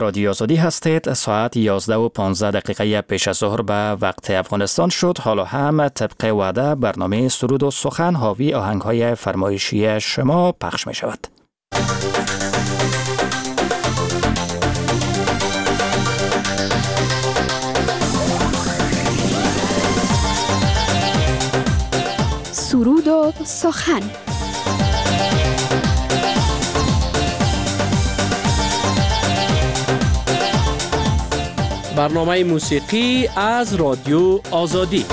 رادیو آزادی هستید. ساعت 11:15 پیش از ظهر به وقت افغانستان شد. حالا هم طبق وعده برنامه سرود و سخن حاوی آهنگ‌های فرمایشی شما پخش می شود. سرود و سخن. برنامه موسیقی از رادیو آزادی.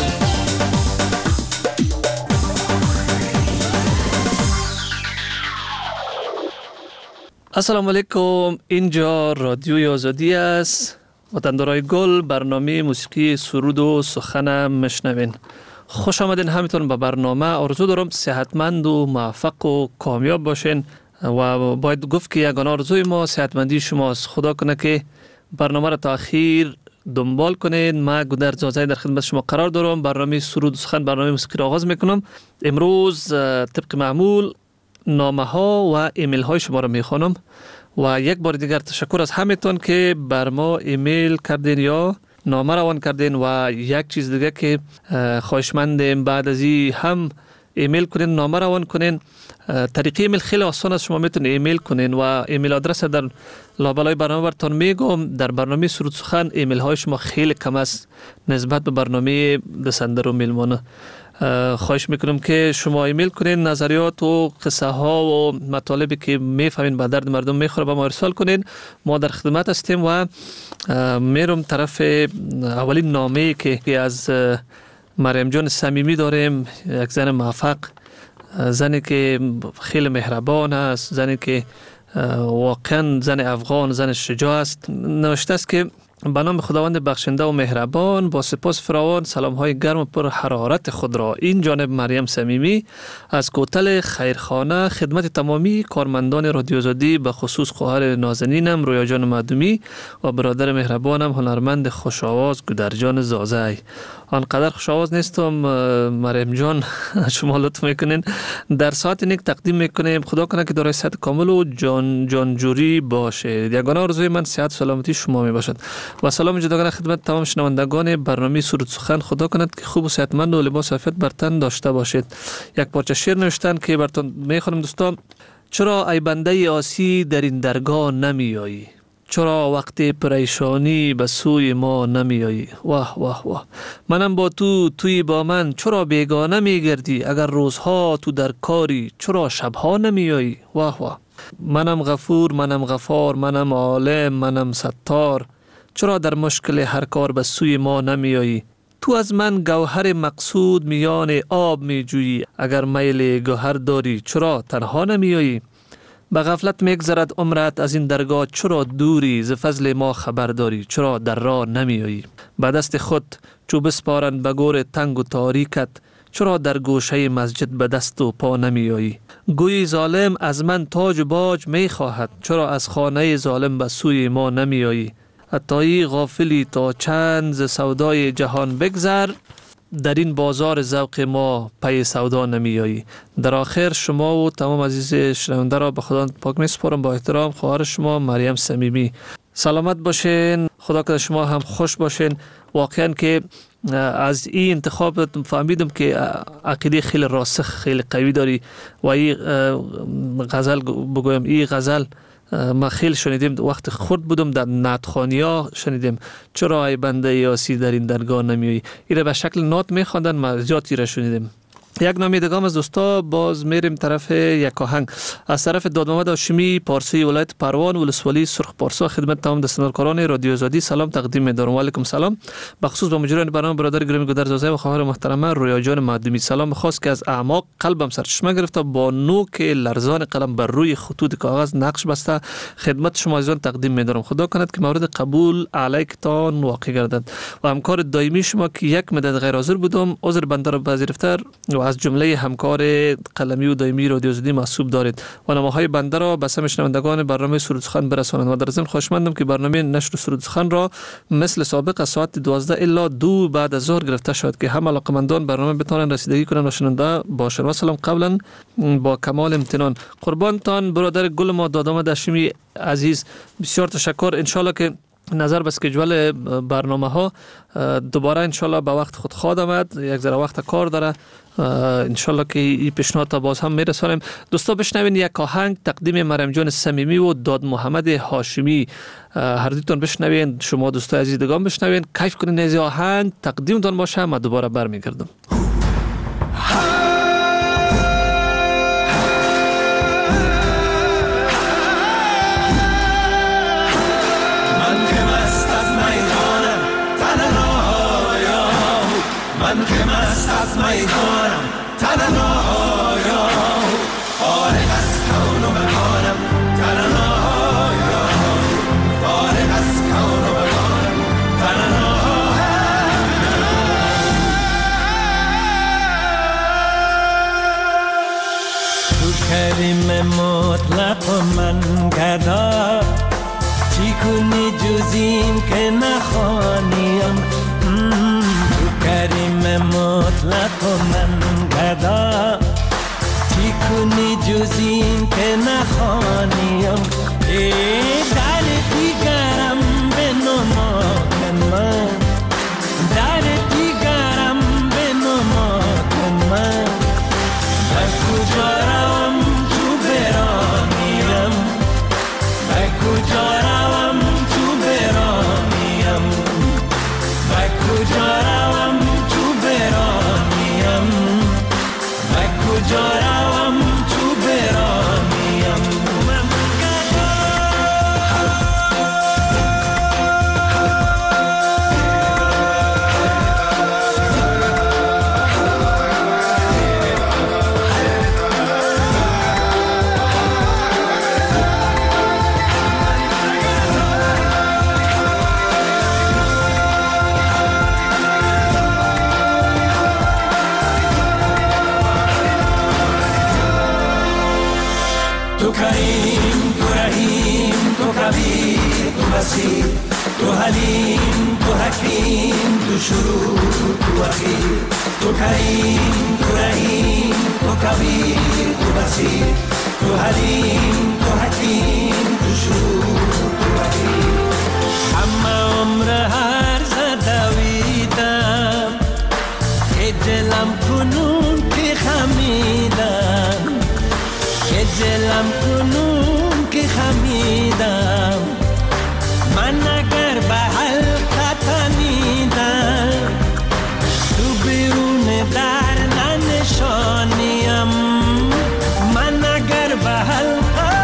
السلام علیکم، اینجا رادیو آزادی است. وطندارای گل، برنامه موسیقی سرود و سخن مشنوین. خوش آمدین همتون به برنامه. آرزو دارم صحتمند و موفق و کامیاب باشین و باید گفت که یگانه آرزوی ما صحتمندی شماست. خدا کنه که برنامه را تا اخیر دنبال کنین. ما گودر زازای در خدمت شما قرار دارم. برنامه سرود و سخن، برنامه موسیقی را آغاز میکنم. امروز طبق معمول نامه ها و ایمیل های شما را میخوانم و یک بار دیگر تشکر از همتون که بر ما ایمیل کردین یا نامه روان کردین و یک چیز دیگه که خواهشمندیم بعد از این هم ایمیل کنین، نامه روان کنین. طریقه ایمیل خیلی آسان است. شما میتونید ایمیل کنین و ایمیل آدرس در لابلای برنامه براتون میگم. در برنامه سرود سخن ایمیل های شما خیلی کم است نسبت به برنامه دسندر و میلمانه. خواهش میکنم که شما ایمیل کنین، نظریات و قصه ها و مطالبی که میفهمین به درد مردم میخوره به ما ارسال کنین. ما در خدمت هستیم و میرم طرف اولین نامه که از مریم جان صمیمی داریم. یک زن موفق، زنی که خیلی مهربان است، زنی که واقعا زن افغان، زن شجاع است. نوشته است که به نام خداوند بخشنده و مهربان، با سپاس فراوان سلام های گرم و پر حرارت خود را این جانب مریم صمیمی از کوتل خیرخانه خدمت تمامی کارمندان رادیو آزادی، به خصوص خواهر نازنینم رویا جان مدومی و برادر مهربانم هنرمند خوش‌آواز گودر جان زازای. آنقدر خوش‌آواز نیستم مریم جان، شما لطف میکنین در ساعت نیک تقدیم میکنیم. خدا کنه که دارای صحت کامل و جانجوری باشه. یگانه آرزوی من صحت سلامتی شما می باشد. و سلام جداگانه خدمت تمام شنوندگان برنامه سرود سخن. خدا کند که خوب و صحتمند و لباس عافیت بر تن داشته باشید. یک پارچه شعر نوشتن که براتون میخونم دوستان. چرا ای بنده آسی در این درگاه نمیایی؟ چرا وقتی پریشانی به سوی ما نمیایی؟ واه واه واه، منم با تو، توی با من. چرا بیگانه میگردی؟ اگر روزها تو در کاری، چرا شبها نمیایی؟ واه واه، منم غفور، منم غفار، منم عالم، منم ستار. چرا در مشکل هر کار به سوی ما نمیایی؟ تو از من گوهر مقصود میان آب میجویی. اگر میل گوهر داری، چرا تنها نمیایی؟ به غفلت میگذرد عمرت از این درگاه، چرا دوری؟ ز فضل ما خبر داری، چرا در راه نمیایی؟ به دست خود چو بسپارند به گور تنگ و تاریکت، چرا در گوشه مسجد به دست و پا نمیایی؟ گویی ظالم از من تاج و باج میخواهد، چرا از خانه ظالم به سوی ما نمیایی؟ حتی غافلی تا چند ز سودای جهان بگذر، در این بازار ذوق ما پی سودا نمیایی. در آخر شما و تمام عزیز شنونده را به خدا پاک میسپارم. با احترام خواهر شما مریم صمیمی. سلامت باشین، خدا کنه شما هم خوش باشین. واقعا که از این انتخاب فهمیدم که عقیده خیلی راسخ، خیلی قوی داری و این غزل بگویم، این غزل ما خیلی شنیدیم وقت خورد بودم در نعتخوانی‌ها شنیدیم. چرا ای بنده یاسی در این درگاه نمیایی؟ این به شکل نعت میخواندن، ما زیادی را شنیدیم. یک نامه دیگه از دوستا باز میریم طرف یک آهنگ از طرف داد محمد هاشمی پارسی ولایت پروان ولسوالی سرخ پارسا. خدمت تمام دستاندارکاران رادیو آزادی سلام تقدیم می‌دارم. و علیکم سلام. بخصوص به مجریان برنامه برادر گرامی گودر زازای و خواهر محترمه رویا جان مدومی. سلام خاص که از اعماق قلبم سرچشمه گرفته، با نوک لرزان قلم بر روی خطوط کاغذ نقش بسته خدمت شما عزیزان تقدیم می‌دارم. خدا کند که مورد قبول علیکتان واقع گردد و همکار دائمی شما که یک مدت غیر حاضر بودم عذر بنده را پذیرفته و از جمله همکار قلمی و دائمی رادیو آزادی محسوب دارید و نامه‌های بنده را به سمع شنوندگان برنامه سرود سخن برسانید و در ضمن خواهشمندم که برنامه نشر سرود سخن را مثل سابق از ساعت 12 الی 2 بعد از ظهر گرفته شد که هم علاقمندان برنامه بتوانند رسیدگی کنند و شنونده باشند. و سلام قبلا با کمال امتنان قربانتان برادر گل ما دادام هاشمی عزیز، بسیار تشکر. انشالله که نظر به اسکیجول برنامه ها دوباره انشالله به وقت خود خواهد آمد، یک ذره وقت کار داره، انشالله که این پیشنهاد تا باز هم میرسانیم. دوستا بشنوین یک آهنگ تقدیم مریم جان صمیمی و داد محمد هاشمی، هر دوتون بشنوین، شما دوستای عزیز دیگه هم بشنوین، کیف کنین از آهنگ تقدیمتون باشه. من دوباره برمیگردم. من که مست از میدانم تنهایا، فارغ از کون و مکانم تنهایا، فارغ از کون و مکانم تنهایا. تو کریم مطلق و من گدا، چی کنی جز این که نخوانیم؟ کریم مطلق و من گدا، چی کنی جز این که نخوانیم؟ در دیگرم بنما کن من، در دیگرم بنما کن من، به کجا روم تو برانیم، به کجا روم تو برانیم، به کجا روم تو برانیم، به کجا روم تو برانیم. تو کریم، تو رحیم، تو کبیر، تو بصیر، تو حلیم، تو حکیم، تو شروع، تو اخیر. تو کریم، تو رحیم، تو کبیر، تو بصیر، تو حلیم، تو حکیم، تو شروع، تو اخیر. همه عمر هر زدویدم که دلم کنون که خمیدم، که دلم کنون که خمیدم. من اگر به حلقه تنیدم، تو بیرون در ننشانیم. من اگر به حلقه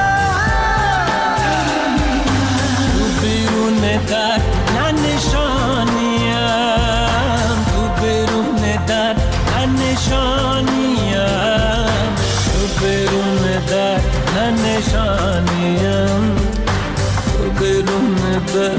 تو بیرون در ننشانیم، تو بیرون در ننشانیم، تو بیرون در ننشانیم، تو بیرون در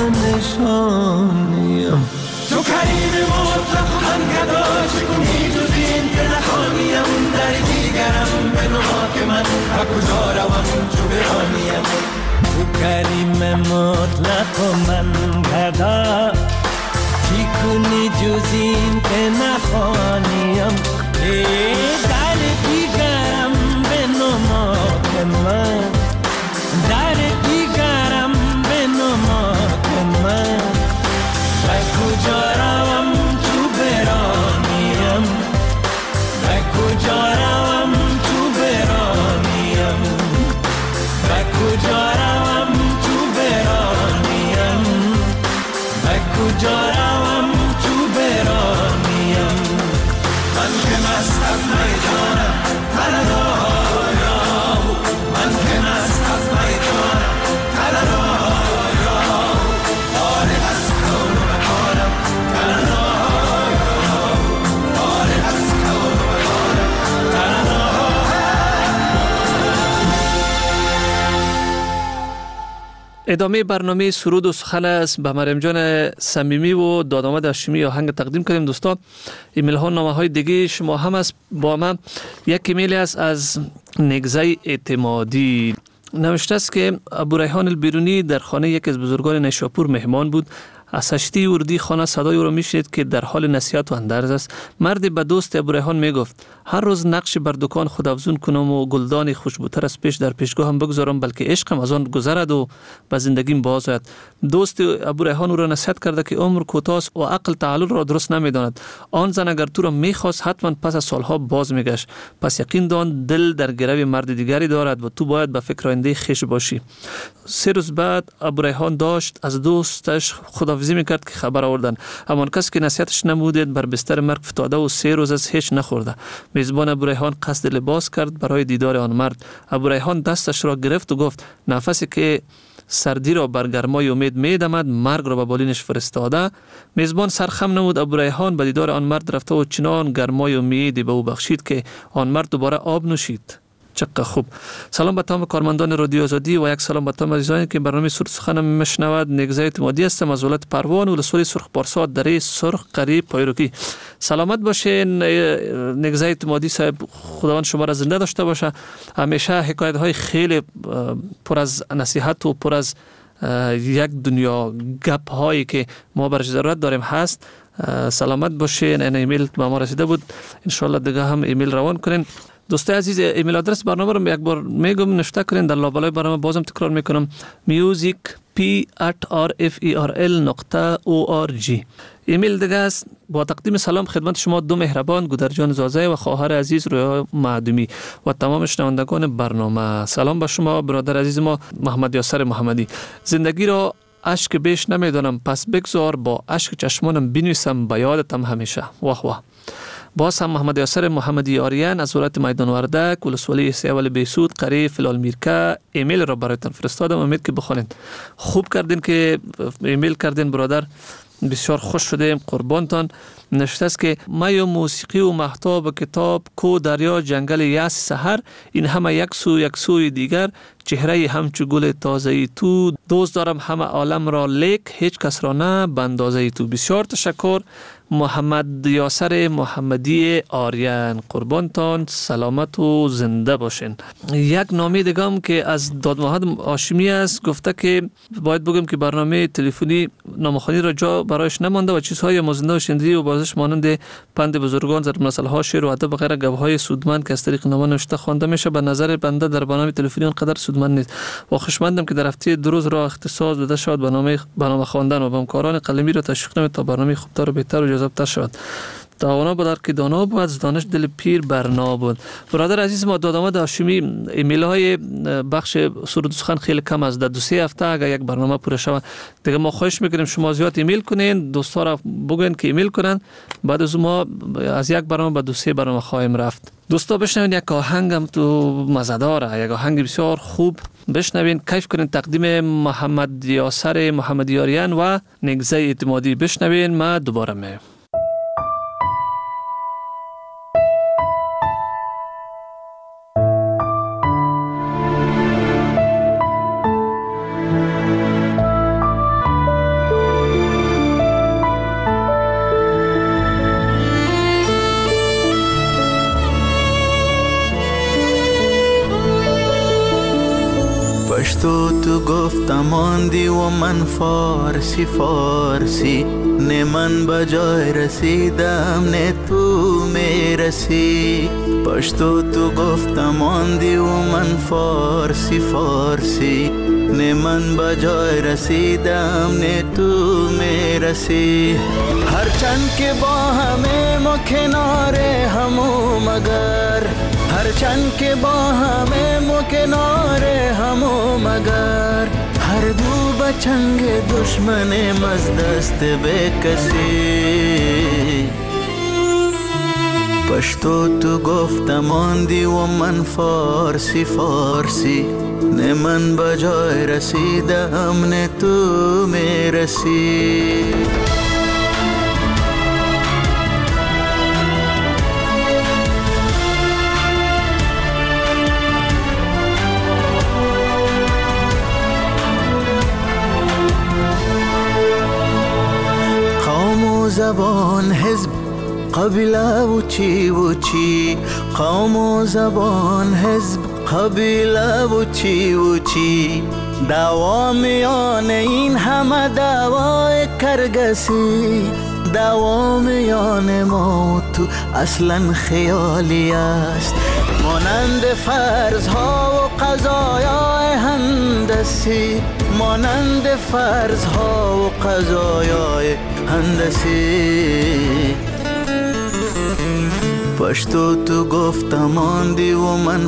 ننشانیم. تو کریم مطلق من گدا، چکنی جز این که نخوانیم. در دیگرم بنما که من به کجا روم چو برانیم. تو کریم مطلق من گدا، چی کنی جز این که نخوانیم؟ در دیگرم بنما که من، در دیگرم بنما که من، به کجا روم تو برانیم، به کجا روم تو برانیم، به کجا روم تو برانیم، به کجا روم تو برانیم، ادامه برنامه سرود و سخن است. به مریم جان صمیمی و دادآمد هاشمی آهنگ تقدیم کنیم. دوستان ایمیل ها نامه های دیگه شما هم است با من. یک ایمیل است از نگزه اعتمادی. نوشته است که ابو ریحان البیرونی در خانه یکی از بزرگان نیشاپور مهمان بود. از هشتی ورودی خانه صدای او را میشنید که در حال نصیحت و اندرز است. مردی به دوست ابو ریحان میگفت هر روز نقش بر دکان خود افزون کنم و گلدان خوشبوتر از پیش در پیشگاهم بگذارم، بلکه عشقم از آن گذرد و به زندگیم باز آید. دوست ابو ریحان او را نصیحت کرده که عمر کوتاه است و عقل تعلل را درست نمیداند. آن زن اگر تو را میخواست حتما پس از سالها باز میگشت. پس یقین دان دل در گرو مرد دیگری دارد و تو باید به فکر آینده خویش باشی. 3 روز بعد ابو ریحان داشت از دوستش خداحافظی میکرد که خبر آوردن. همان کس که نصیحتش نمودید بر بستر مرگ فتاده و 3 روز از هیچ نخورده. میزبان ابو ریحان قصد لباس کرد برای دیدار آن مرد. ابو ریحان دستش را گرفت و گفت نفسی که سردی را بر گرمای امید میدمد مرگ را به بالینش فرستاده. میزبان سرخم نمود. ابو ریحان به دیدار آن مرد رفته و چنان گرمای امیدی به او بخشید که آن مرد دوباره آب نوشید. چقدر خوب. سلام به تمام کارمندان رادیو آزادی و یک سلام به تمام عزیزانی که برنامه سرود سخن میشنوند. نگزه اعتمادی هستم از ولایت پروان و ولسوالی سرخ پارسا دره سرخ قریب پایروکی. سلامت باشین نگزه اعتمادی صاحب، خداوند شما را زنده داشته باشه. همیشه حکایت های خیلی پر از نصیحت و پر از یک دنیا گپ هایی که ما برش ضرورت داریم هست. سلامت باشین. این ایمیل به ما رسیده بود، ان شاء الله دیگه هم ایمیل روان کنین. دوستای عزیز ایمیل آدرس برنامه رو یک بار میگم نوشته کنین. در لابلای برنامه بازم تکرار میکنم musicp@rferl.org. ایمیل دیگه است. با تقدیم سلام خدمت شما دو مهربان گودرجان زازه و خواهر عزیز رویا معدومی و تمام شنوندگان برنامه. سلام به شما برادر عزیز ما محمد یاسر محمدی. زندگی را اشک بیش نمیدانم، پس بگذار با اشک چشمانم بنویسم به یادتم همیشه. واه واه. باز هم محمد یاسر محمدی آریان از ولایت میدان وردک ولسوالی سیاول بیسود قریب فلال میرکه ایمیل را برایتان فرستادم. امید که بخونین. خوب کردین که ایمیل کردین برادر، بسیار خوش شدیم. قربانتان. نشته است که می و موسیقی و مهتاب و کتاب کو دریا جنگل یاس سحر، این همه یک سوی دیگر، چهره همچو گل تازه تو، دوست دارم همه عالم را لیک هیچ کس را نه به اندازه تو. بسیار تشکر محمد یاسر محمدی آریان. قربانتان. سلامت و زنده باشین. یک نامه دیگه هم که از داد محمد هاشمی است، گفته که باید بگم که برنامه تلفنی نامه‌خوانی را جا برایش نمانده و چیزهای مزنده و شنیدی و بازش مانند پند بزرگان، ضرب المثل‌ها، شعر و ادب و غیره گپ‌های سودمند که از طریق نامه نوشته خوانده میشه به نظر بنده در برنامه تلفنی آنقدر سودمند نیست. و خوشمندم که در هفته 2 روز را اختصاص داده شد برنامه خواندن و به همکاران قلمی را تشویق نمید تا برنامه خوبتر و بهتر و جذابتر شود. دانا بود که دانا بود، دانش دل پیر برنا بود. برادر عزیز ما دادآمد هاشمی، ایمیل های بخش سرود سخن خیلی کم است. در 2-3 هفته اگر یک برنامه پوره شود دیگه ما خواهش میکنیم شما زیاد ایمیل کنین، دوستا را بگوین که ایمیل کنن. بعد از ما از یک برنامه به 2-3 برنامه خواهیم رفت. دوستا بشنوین یک آهنگم تو مزه‌داره، یک آهنگ بسیار خوب. بشنوین کیف کنین. تقدیم محمد یاسر محمدی آریان و نگزه اعتمادی. بشنوین. ما دوباره میام. تو گفتم آندی و من فارسی نه من به جای رسیدم نه تو میرسی. پشتو تو گفتم آندی و من فارسی نه من به جای رسیدم نه تو میرسی. هرچند که با همه ما کنار همو مگر، هرچند که با همه ما کنار همو مگر، هر دو بچنگ دشمنم از دست به کسی. پشتو تو گفتم آندی و من فارسی نه من به جای رسیدم نه تو میرسی. زبان حزب قبیله و چی قوم و زبان حزب قبیله و چی دعوا میان این همه دعوای کرگسی دعوا میان ما و تو اصلا خیالی است مانند فرضها و قضایای هندسی مانند فرضها و قضایای هندسی پشتو تو گفتم آندی و من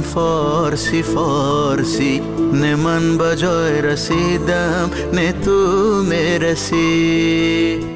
فارسی نه من بجای رسیدم نه تو میرسی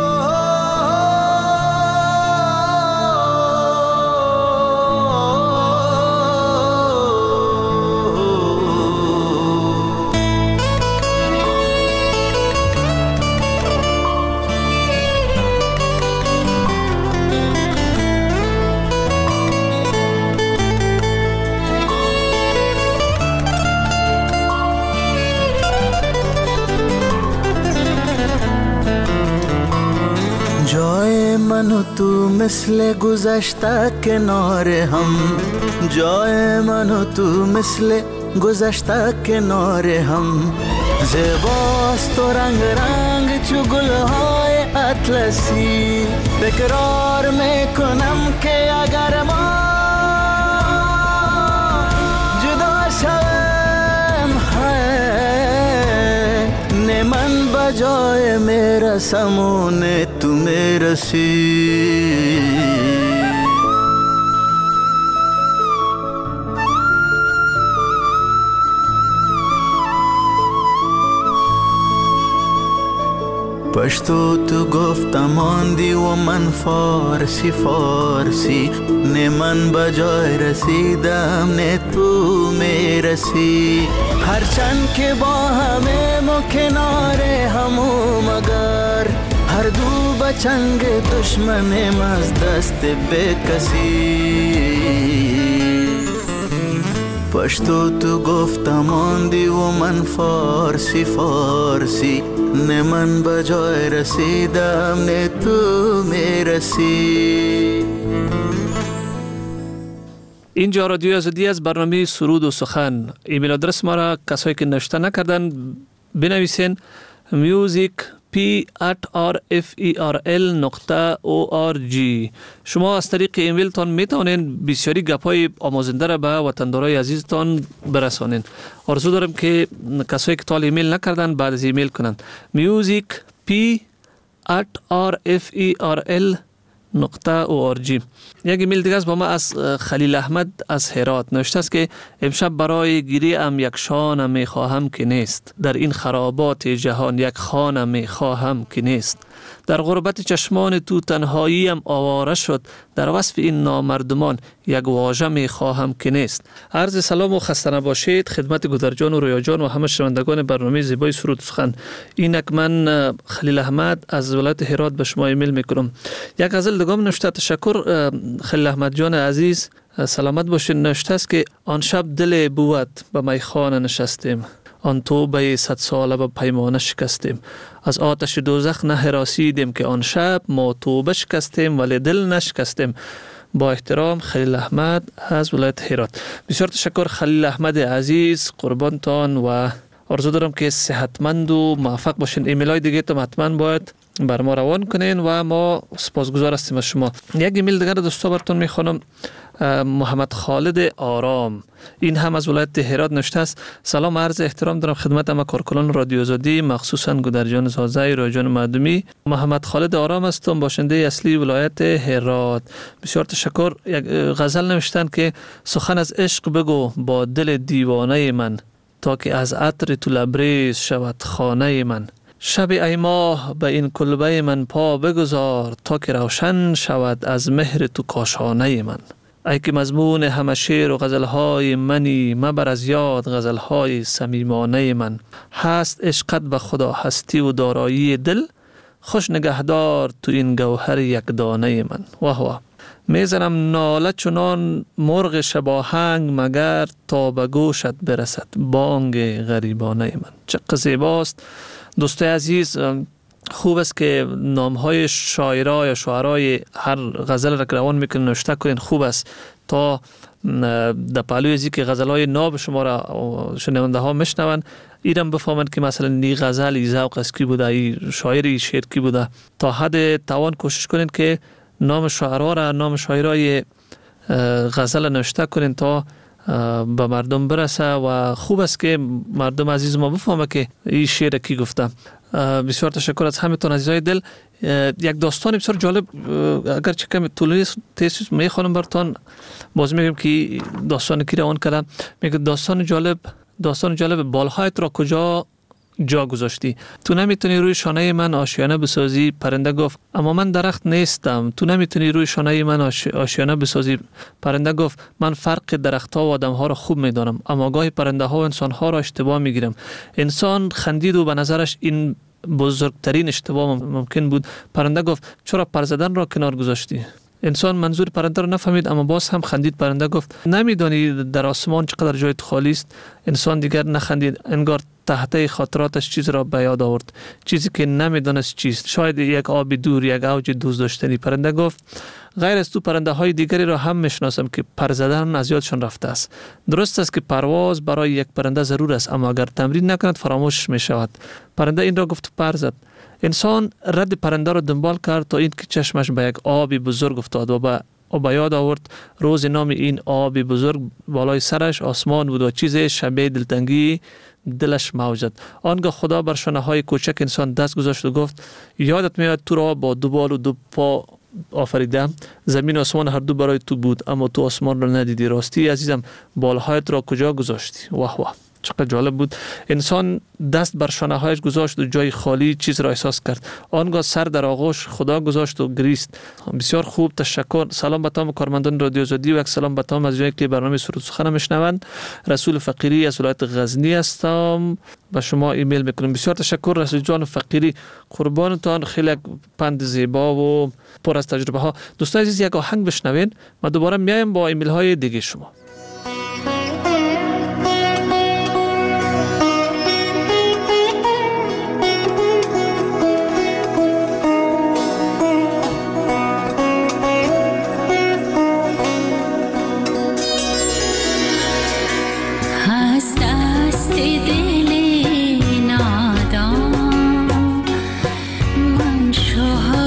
من و تو مثل گذشته کنار هم جای من و تو مثل گذشته کنار هم زیباست و رنگ رنگ چو گلهای اطلسی تکرار میکنم که اگر ما جدا شویم نه من بجای میرسم و نه تو میرسی پشتو تو گفتم آندی و من فارسی نه من بجای رسیدم نه تو میرسی هرچند که با همه ما کنار همو مگر هر دو بچنگ دشمنیم از دست به کسی پشتو تو گفتم آندی و من فارسی نه من بجای رسیدم نه تو میرسی. اینجا رادیوی آزادی از برنامه سرود و سخن. ایمیل آدرس ما را کسایی که نوشته نکردن بنویسین music@rferl.org. شما از طریق ایمیل تان میتونین بسیاری گپای آموزنده را به وطندارای عزیزتان برسانین. آرزو دارم که کسایی که تا ایمیل نکردن بعد از ایمیل کنن music@rferl.org. یک ایمیل دیگه است با ما از خلیل احمد از هرات نوشته است که امشب برای گیری ام یک شانه می خواهم که نیست، در این خرابات جهان یک خانه می خواهم که نیست، در غربت چشمان تو تنهایی ام آواره شد، در وصف این نامردمان یک واژه می خواهم که نیست. عرض سلام و خسته نباشید خدمت گودرجان و رویا جان و همه شنوندگان برنامه زیبای سرود سخن. اینک من خلیل احمد از ولایت هرات به شما ایمیل میکنم. یک غزل دیگه نوشته. تشکر خلیل احمد جان عزیز، سلامت باشین. نوشته است که آن شب دل بود به میخانه نشستیم، آن توبه 100 ساله به پیمانه شکستیم، از آتش دوزخ نه هراسیدیم که آن شب ما توبه شکستیم ولی دل نشکستیم. با احترام خلیل احمد از ولایت هرات. بسیار تشکر خلیل احمد عزیز، قربانتان و آرزو دارم که صحتمند و موفق باشین. ایمیل های دیگه تم حتما باید بر ما روان کنین و ما سپاسگزار هستیم از شما. یک ایمیل دیگر دوستا براتون میخوانم. محمد خالد آرام، این هم از ولایت هرات نوشته است. سلام، عرض احترام دارم خدمت همه کارکنان رادیو آزادی، مخصوصا گودرجان زازای، رویجان معدومی. محمد خالد آرام هستم، باشنده اصلی ولایت هرات. بسیار تشکر. یک غزل نوشتن که سخن از عشق بگو با دل دیوانه من، تا که از عطر تو لبریز شود خانه من. شب ای ماه به این کلبه من پا بگذار، تا که روشن شود از مهر تو کاشانه من. ای که مضمون همه شعر و غزلهای منی، مبر از یاد غزلهای صمیمانه من. هست عشقت به خدا هستی و دارایی دل، خوش نگهدار تو این گوهر یک دانه من. واه واه. میزنم ناله چنان مرغ شباهنگ، مگر تا به گوشت برسد بانگ غریبانه من. چقدر زیباست دوستای عزیز. خوب است که نامهای شاعرای یا شعرای هر غزل را که روان میکنین نوشته کنین. خوب است تا در پهلوی ازی که غزلهای ناب شما را شنونده ها میشنون ایرم بفهمند که مثلا نی غزل ای ذوق است کی بوده، ای شاعر ای شعر کی بوده. تا حد توان کوشش کنین که نام شاعرها را، نام شاعرای غزل نوشته کنین تا به مردم برسه و خوب است که مردم عزیز ما بفهمه که این شعر کی گفته. بسیار تشکر از همتون عزیزای دل. یک داستان بسیار جالب اگر چه کم طولانی تیسیس میخوانم براتون، باز میگم که داستان کی روان کردم. میگه داستان جالب بالهایت را کجا جا گذاشتی؟ تو نمیتونی روی شانه من آشیانه بسازی. پرنده گفت اما من درخت نیستم. تو نمیتونی روی شانه من آشیانه بسازی. پرنده گفت من فرق درخت‌ها و آدم‌ها را خوب میدانم، اما گاهی پرنده‌ها و انسان‌ها را اشتباه میگیرم. انسان خندید و به نظرش این بزرگترین اشتباه ممکن بود. پرنده گفت چرا پر زدن را کنار گذاشتی؟ انسان منظور پرنده را نفهمید اما باز هم خندید. پرنده گفت نمیدانی در آسمان چقدر جای خالی است؟ انسان دیگر نخندید، انگار تحته خاطراتش چیز را به یاد آورد، چیزی که نمیدانست چیست، شاید یک آب دور، یک اوج دوست داشتنی. پرنده گفت غیر از تو پرنده های دیگری را هم میشناسم که پر زدن از یادشان رفته است. درست است که پرواز برای یک پرنده ضرور است، اما اگر تمرین نکند فراموش می شود. پرنده این را گفت و پر زد. انسان رد پرنده را دنبال کرد تا اینکه چشمش به یک آبی بزرگ افتاد و به یاد آورد روز نام این آبی بزرگ بالای سرش آسمان بود و چیز شبیه دلتنگی دلش موجد. آنگاه خدا بر شانه های کوچک انسان دست گذاشت و گفت یادت میاد تو را با دو بال و دو پا آفریدم. زمین و آسمان هر دو برای تو بود اما تو آسمان را ندیدی. راستی عزیزم بالهایت را کجا گذاشتی؟ واه واه، چقدر جالب بود. انسان دست بر شانه هایش گذاشت و جای خالی چیز را احساس کرد. آنگاه سر در آغوش خدا گذاشت و گریست. بسیار خوب، تشکر. سلام به تمام کارمندان رادیو آزادی و یک سلام به تمام عزیزانی که برنامه سرود سخن میشنوند. رسول فقیری از ولایت غزنی هستم، به شما ایمیل میکنم. بسیار تشکر رسول جان فقیری، قربانتان. خیلی پند زیبا و پر از تجربه ها. دوستان عزیز یک آهنگ بشنوین و دوباره میایم با ایمیل های دیگه شما.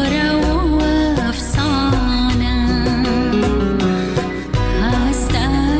Hasta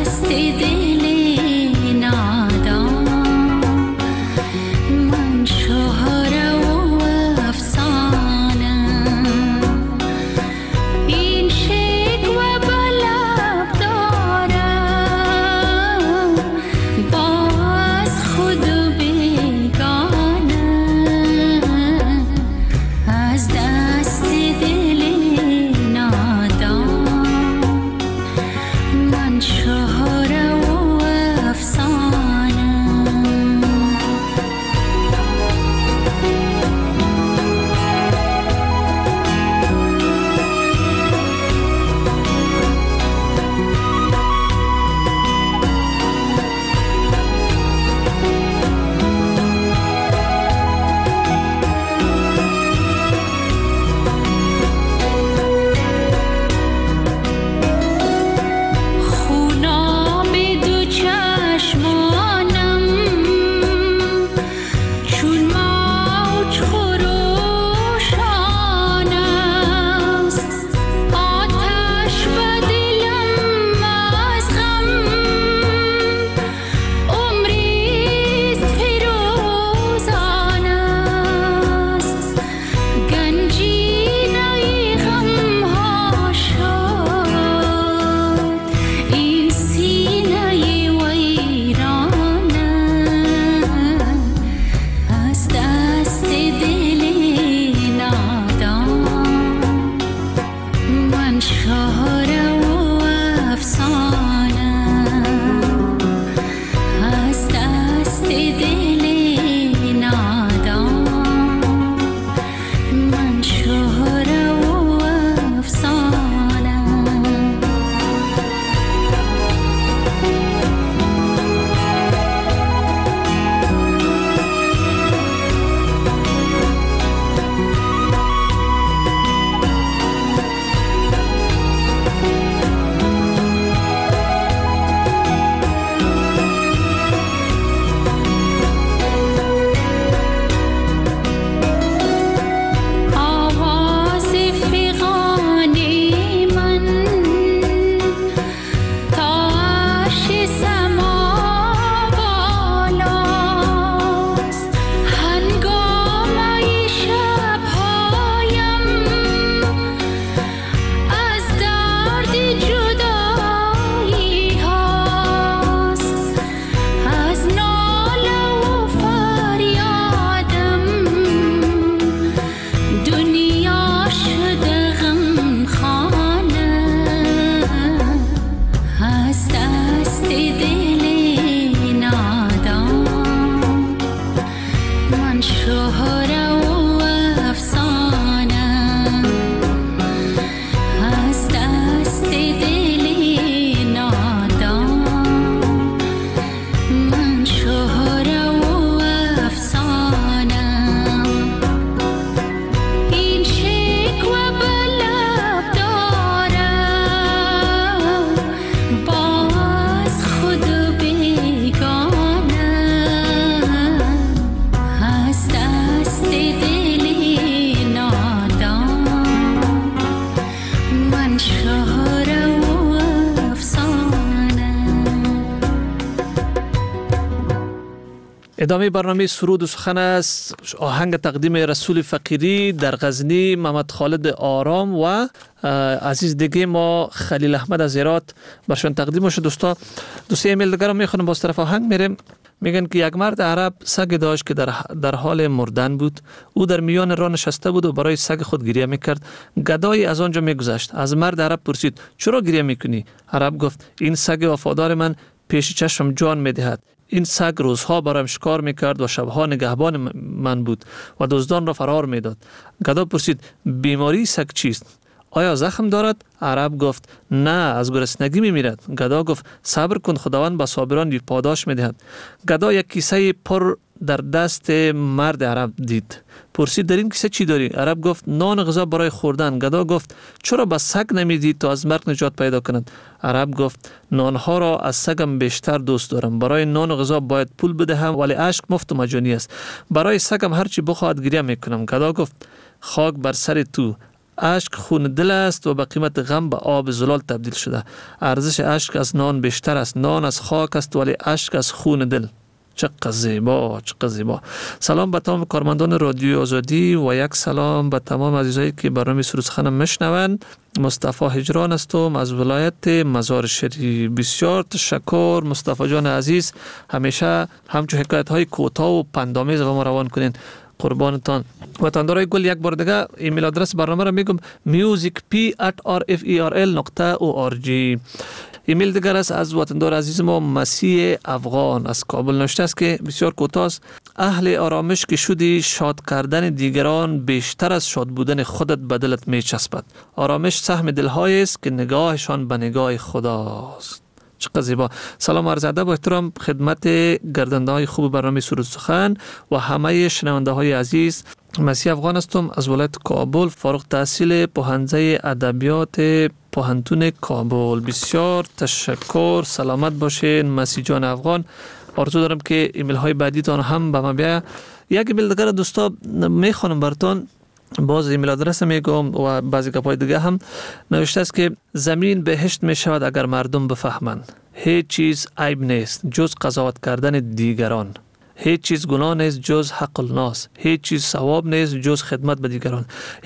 ادامه برنامه سرود و سخن است. آهنگ تقدیم رسول فقیری در غزنی، محمد خالد آرام و عزیز دیگه ما خلیل احمد از هرات برشان تقدیم شد. دوستا ایمیل دیگر رو میخونم، باز طرف آهنگ میریم. میگن که یک مرد عرب سگ داشت که در حال مردن بود. او در میان راه نشسته بود و برای سگ خود گریه میکرد. گدایی از آنجا میگذشت. از مرد عرب پرسید چرا گریه میکنی؟ عرب گفت این سگ وفادار من پیش چشم جان میدهد. این سگ روزها برایم شکار میکرد و شبها نگهبان من بود و دزدان را فرار میداد. گدا پرسید بیماری سگ چیست؟ آیا زخم دارد؟ عرب گفت نه، از گرسنگی میمیرد. گدا گفت صبر کن، خداوند به صابران پاداش میدهد. گدا یک کیسه پر در دست مرد عرب دید. پرسید در این کیسه چی داری؟ عرب گفت نان غذا برای خوردن. گدا گفت چرا به سگ نمیدی تا از مرگ نجات پیدا کند؟ عرب گفت نانها را از سگم بیشتر دوست دارم. برای نان و غذا باید پول بدهم، ولی اشک مفت و مجانی است. برای سگم هرچی بخواهد گریه میکنم. گدا گفت خاک بر سر تو، اشک خون دل است و به قیمت غم به آب زلال تبدیل شده. ارزش اشک از نان بیشتر است. نان از خاک است ولی اشک از خون دل. چقدر زیبا، چقدر زیبا. سلام به تمام کارمندان رادیو آزادی و یک سلام به تمام عزیزایی که برنامه سرود سخن میشنوند. مصطفی هجران هستم از ولایت مزار شریف. بسیار تشکر مصطفی جان عزیز، همیشه همچون حکایت های کوتاه و پندآمیز و ما روان کنین. قربانتان. وطندارای گل یک بار دیگه ایمیل آدرس برنامه را میگم musicp@rferl.org. ایمیل دیگر است از وطندار عزیز ما مسیح افغان از کابل نوشته است که بسیار کوتاه است. اهل آرامش که شدی، شاد کردن دیگران بیشتر از شاد بودن خودت به دلت میچسبد. آرامش سهم دلهایی است که نگاهشان به نگاه خداست. چقدر زیبا. سلام عرض ادب و احترام خدمت گردنده های خوب برنامه سرود سخن و همه شنونده های عزیز. مسیح افغان هستم از ولایت کابل، فارغ التحصیل پوهنځی ادبیات پوهنتون کابل. بسیار تشکر، سلامت باشین مسیح جان افغان. آرزو دارم که ایمیل های بعدی تان هم به ما بیاید. یک ایمیل دیگر دوستا میخوانم براتون، باز ایمیل آدرس میگم و بعضی گپای دیگه هم نوشته است که زمین بهشت می شود اگر مردم بفهمند. هیچ چیز عیب نیست جز قضاوت کردن دیگران. هیچ چیز گناه نیست جز حق الناس. هیچ چیز ثواب نیست جز خدمت به دیگران.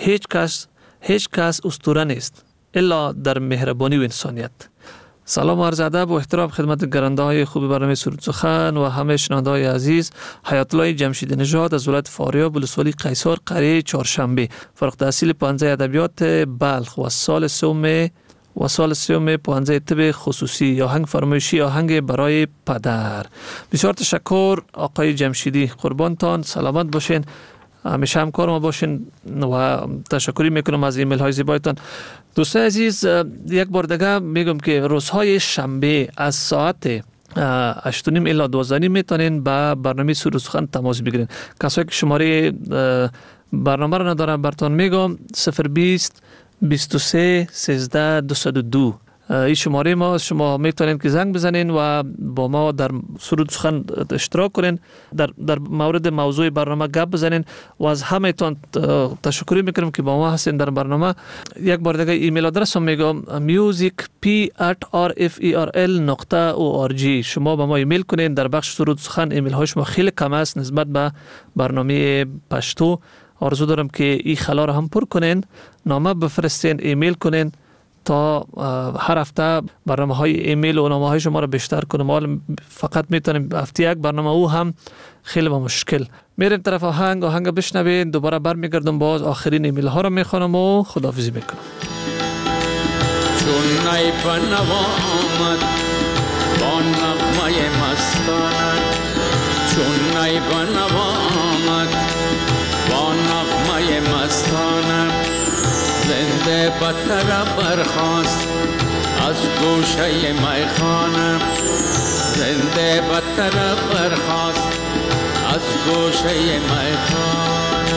هیچ کس اسطوره نیست الا در مهربانی و انسانیت. سلام و عرض ادب و احترام خدمت گرانده های خوب برنامه سرود سخن و همه شنونده های عزیز. حیات الله جمشید نژاد از ولایت فاریاب ولسوالی قیصر قریه چهارشنبه، فارغ التحصیل پوهنځی ادبیات بلخ و سال سوم پوهنځی طب خصوصی. آهنگ فرمایشی آهنگ برای پدر. بسیار تشکر آقای جمشیدی، قربانتان، سلامت باشین، همیشه همکار ما باشین و تشکری میکنم از ایمیل های زیبایتان. دوستان عزیز یک بار دیگه میگم که روزهای شنبه از ساعت 8:30 الی 12:30 میتونین با برنامه سرود سخن تماس بگیرین. کسایی که شماره برنامه رو ندارن براتون میگم 020 23 13 202. این شماره ما، شما میتونین که زنگ بزنین و با ما در سرود سخن اشتراک کنین، در مورد موضوع برنامه گپ بزنین و از همه تان تشکر میکنم که با ما هستین در برنامه. یک بار دیگه ایمیل آدرس هم میگم musicp@rferl.org. شما با ما ایمیل کنین. در بخش سرود سخن ایمیل های شما خیلی کم است نسبت به برنامه پشتو. آرزو دارم که این خلا رو هم پر کنین، نامه بفرستین، ایمیل کنین تا هر هفته برنامه های ایمیل و نامه های شما رو بیشتر کنم. حالا فقط میتونیم هفته یک برنامه، او هم خیلی با مشکل. میریم طرف آهنگ بشنوین، دوباره برمیگردم باز آخرین ایمیل ها رو میخوانم و خداحافظی میکنم. چون نی بنوا آمد با نغمه مستانه، چون نی بنوا آمد با نغمه مستانه، زنده بدتر برخاست از گوشه میخانه، زنده بدتر برخاست از گوشه میخانه.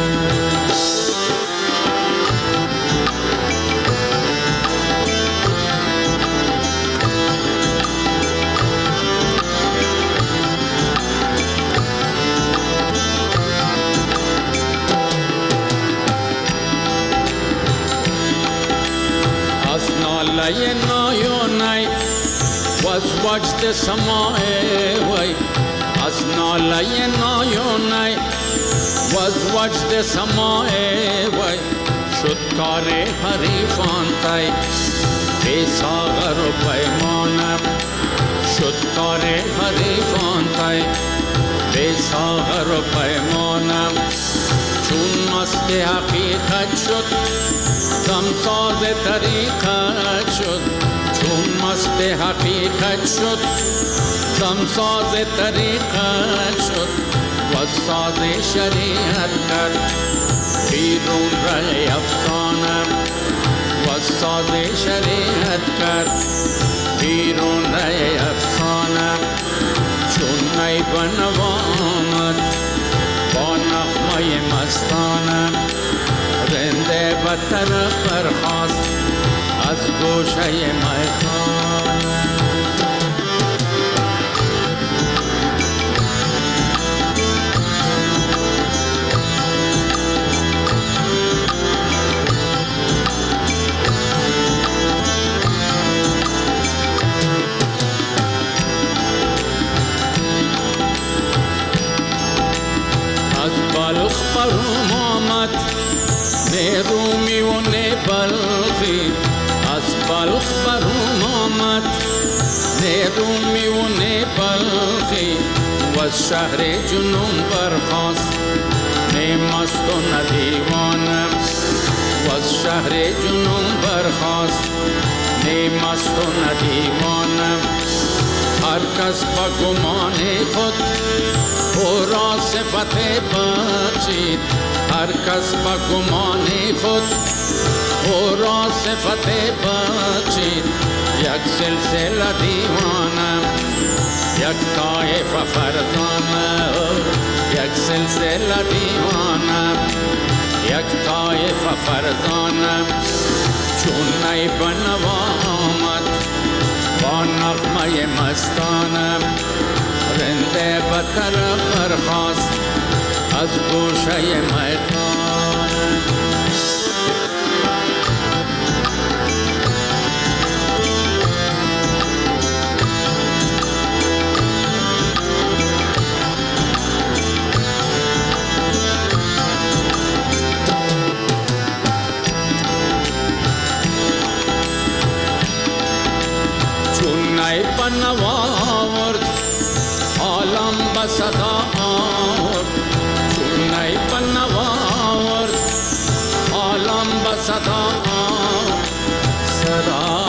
ناله نایونای و از وجد سماعه وی، از ناله نایونه و از وجد سماع وی شد کار حریفان تای بی ساغر و پیمانم شد کار حریفان تای بی ساغر و پیمانم چون مست حقیقت شد دمساز طریقت شد چون مست حقیقت شد دمساز طریقت شد و ساز شریعت کرد بیرون رای افسانه و ساز شریعت کرد بیرون رای افسانه چون نی بنوا آمد با نغمه مستانه رنده به طرف برخاست از گوشه میخانه بلخ برون آمد نه رومی و نه بلخی از بلخ برون آمد نه رومی و نه بلخی و از شهر جنون برخاست نه مست و نه دیوانه و از شهر جنون برخاست نه مست و نه دیوانه هر کس با گمان خود او را صفت بخشید هر کس با گمان خود او را صفت بخشید یک سلسله دیوانه یک طایفه فرزانه یک سلسله دیوانه یک طایفه فرزانه چون نی بنوا آمد با نغمه مستانه رنده به طرف برخاست از گوشه میخانه چون نی بنوا آورد عالم به صدا آورد چون نی بنوا آورد عالم به صدا آورد صدا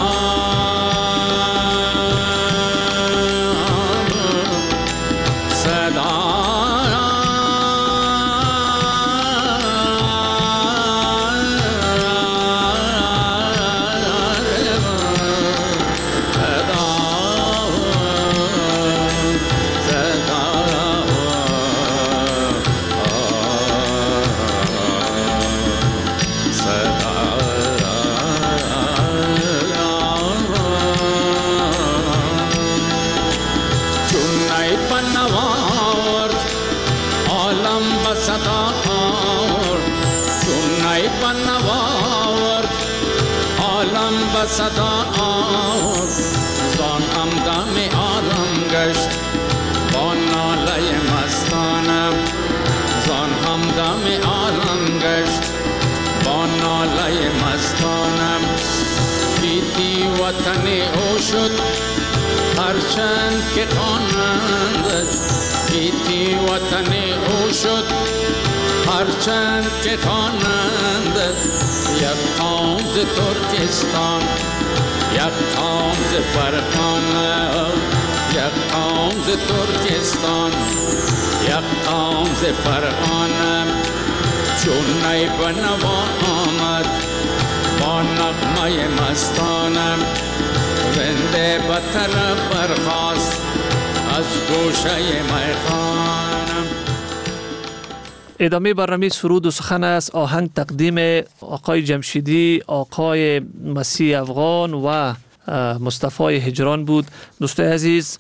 صدا آورد زان همدم عالم گشت با ناله مستانه زان همدم عالم گشت با ناله مستانه بیتی وطن او شد هرچند که خوانند بیتی وطن او شد هرچند که خوانند یک قوم ز ترکستان یک قوم ز فرغانه یک قوم ز ترکستان یک قوم ز فرغانه چون نی بنوا آمد با نغمه مستانه رنده به طرف برخاست از گوشه میخانه. ادامه برنامه سرود و سخن است. آهنگ تقدیم آقای جمشیدی، آقای مسیح افغان و مصطفی هجران بود. دوستای عزیز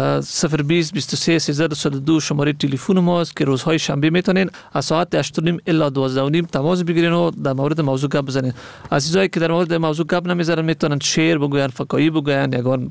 020 23 13 شماره تلفن ماست که روزهای شنبه میتونین از ساعت 8:30 الی 12:30 تماس بگیرین و در مورد موضوع گپ بزنین. عزیزایی که در مورد موضوع گپ نمیزنن میتونن شعر بگوین، فکایی بگوین، یگان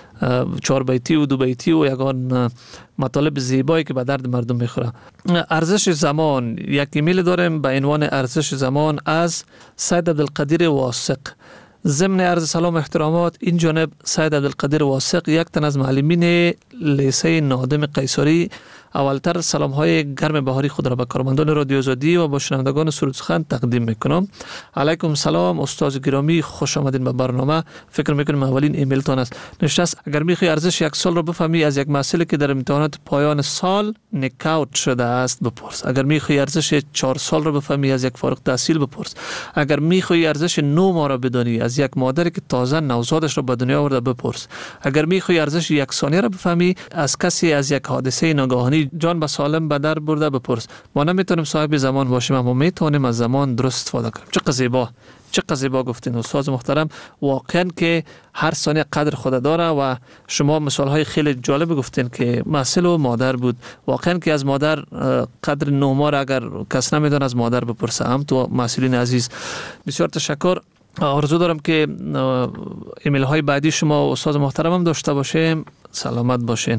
4 بیتی و 2 بیتی و یگان مطالب زیبایی که به درد مردم میخوره. ارزش زمان، یک ایمیل داریم به عنوان ارزش زمان از سید عبدالقدیر واثق. ضمن عرض سلام و احترامات، این جانب سید عبدالقدیر واثق یک تن از معلمین لیسه نادم قیصری اولتر سلام های گرم بهاری خود را به کارمندان رادیو آزادی و با شنوندگان سرود سخن تقدیم میکنم. علیکم سلام استاد گرامی، خوش آمدین به برنامه. فکر میکنم اولین ایمیل تان است. نشست اگر میخوای ارزش یک سال را بفهمی از یک محصلی که در امتحانات پایان سال نکاوت شده است بپرس. اگر میخوای ارزش 4 سال را بفهمی از یک فارغ التحصیل بپرس. اگر میخوای ارزش 9 ماه را بدانی از یک مادری که تازه نوزادش را به دنیا آورده بپرس. اگر میخوای ارزش 1 ثانیه را بفهمی از کسی از یک حادثه ناگهانی جان به سالم به در برده بپرس. ما نمیتونیم صاحب زمان باشیم اما میتونیم از زمان درست استفاده کنیم. چقدر زیبا گفتین استاد محترم. واقعا که هر ثانیه قدر خود داره و شما مثال های خیلی جالب گفتین که محصل و مادر بود. واقعا که از مادر قدر 9 ماه اگر کس نمیدونه از مادر بپرسه. هم تو محصلین عزیز بسیار تشکر. آرزو دارم که ایمیل های بعدی شما استاد محترم هم داشته باشیم. سلامت باشین.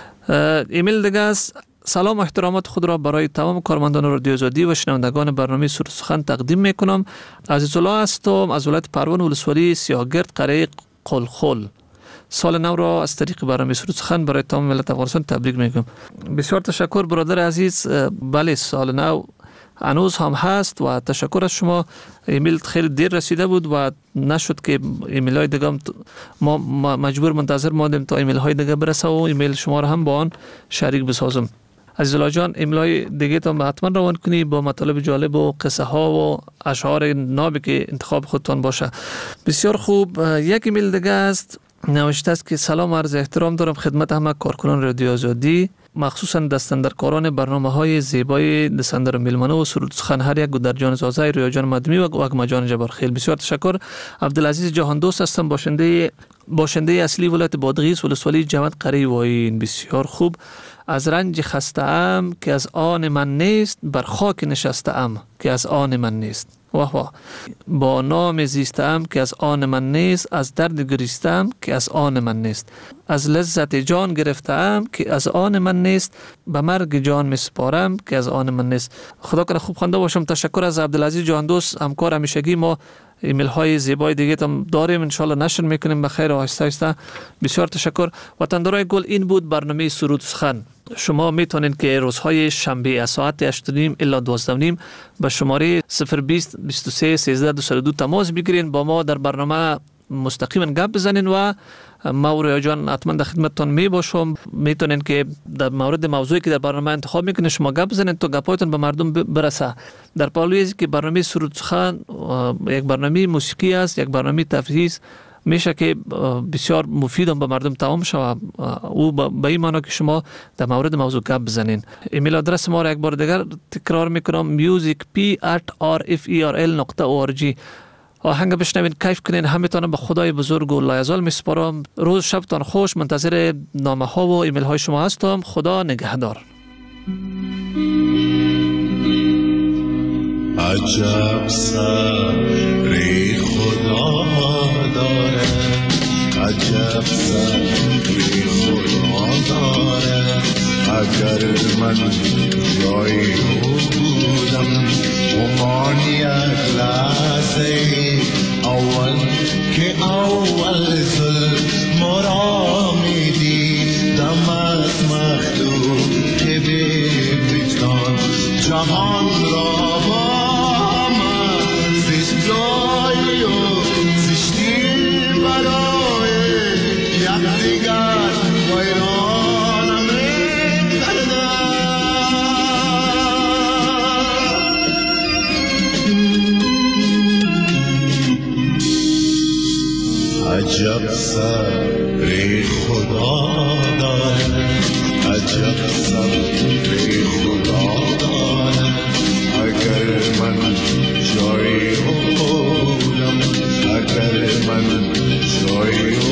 ایمیل دیگه است. سلام و احترامات خود را برای تمام کارمندان رادیو آزادی و شنوندگان برنامه سرود سخن تقدیم میکنم. عزیز الله هستم از ولایت پروان ولسوالی سیاهگرد قریه قلخل. سال نو را از طریق برنامه سرود سخن برای تمام ملت افغانستان تبریک میگم. بسیار تشکر برادر عزیز. بله سال نو هنوز هم هست و تشکر از شما. ایمیل خیلی دیر رسیده بود و نشد که ایمیل های دیگه ما مجبور منتظر ماندیم تا ایمیل های دیگه برسه و ایمیل شما را هم با آن شریک بسازم. عزیز الله جان ایمیل های دیگه تا حتما روان کنی با مطالب جالب و قصه ها و اشعار نابی که انتخاب خودتان باشه. بسیار خوب. یک ایمیل دیگه است. نوشته است که سلام عرض احترام دارم خدمت همه کارکنان رادیو آزادی، مخصوصا دستاندرکاران برنامه های زیبای دستاندر میلمانه و سرود سخن هر یک در جان زازای رویا جان مدمی و اگما جان جبارخیل. بسیار تشکر. عبدالعزیز جهان دوست هستم، باشنده اصلی ولایت بادغیس ولسوالی جواد قریه واین. بسیار خوب. از رنج خسته ام که از آن من نیست، بر خاک نشسته ام که از آن من نیست. واه واه. با نام زیستم که از آن من نیست، از درد گریستم که از آن من نیست، از لذت جان گرفتم که از آن من نیست، به مرگ جان میسپارم که از آن من نیست. خدا کنه خوب خوانده باشم. تشکر از عبدالعزیز جهان دوست، همکار همیشگی ما. ایمیل های زیبای دیگه هم داریم، انشالله نشر میکنیم به خیر و آهسته آهسته. بسیار تشکر. وطندارای گل، این بود برنامه سرود سخن. شما میتونید که روزهای شنبه از ساعت 8:30 الی 12:30 به شماره 020 23 13 202 تماس بگیرین، با ما در برنامه مستقیما گپ بزنین و ما و رویا جان حتما در خدمتتون می باشم. میتونین که در مورد موضوعی که در برنامه انتخاب میکنین شما گپ بزنین تا گپایتون به مردم برسه. در پالوی از که برنامه سرود سخن یک برنامه موسیقی است، یک برنامه تفریحی است، میشه که بسیار مفید به مردم تمام شود. او به این معنی که شما در مورد موضوع گپ بزنین. ایمیل آدرس ما را یک بار دیگر تکرار میکنم: musicp@rferl.org. آهنگ بشنوین، کیف کنین. همتون به خدای بزرگ و لایزال میسپارم. روز شبتان خوش. منتظر نامه ها و ایمیل های شما هستم. خدا نگهدار. عجب صبری خدا داره، عجب صبری خدا داره. اگر من جایی بودم امان یک لحظه اول که اول ظلم را میدیدم از مخلوق که به وجدان جهان را با من زشت جایی و زشتی برای یکدیگر ویرانم عجب صبری خدا داره، عجب صبری خدا داره. اگر من جایی بودم، اگر من جایی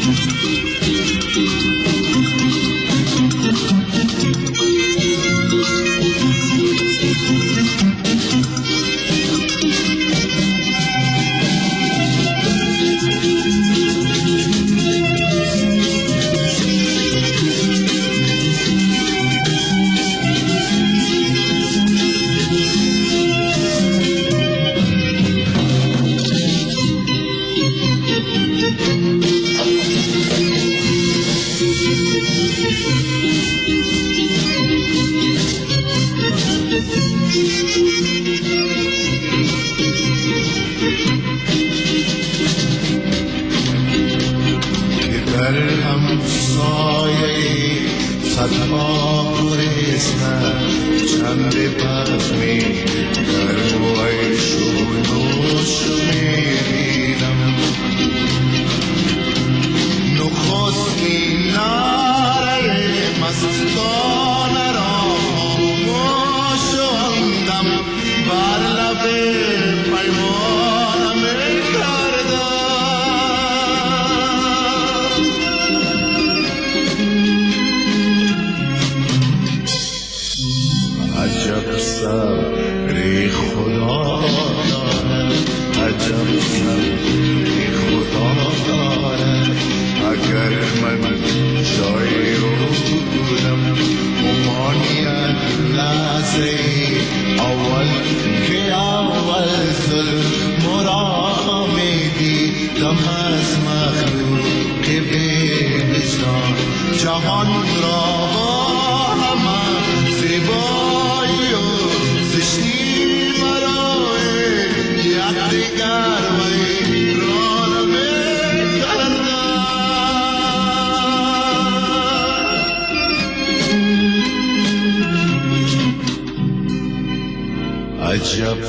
عجب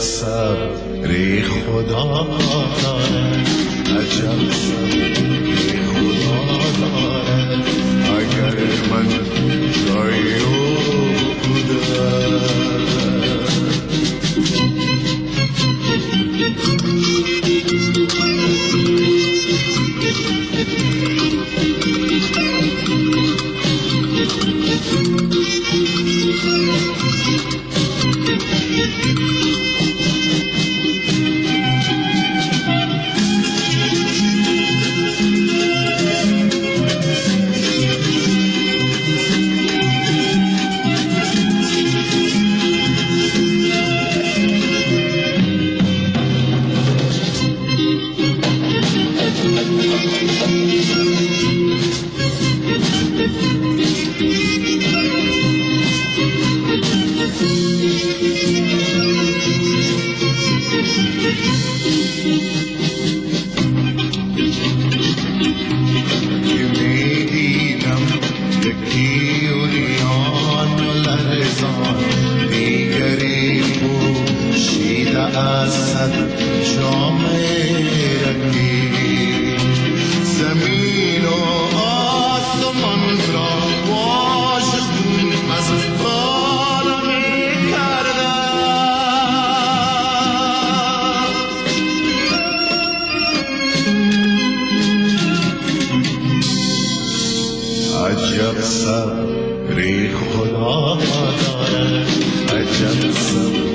صبری خدا دارد، عجب صبری خدا دارد، اگر من جایی او بودم. عجب صبری خدا دارد، عجب صبری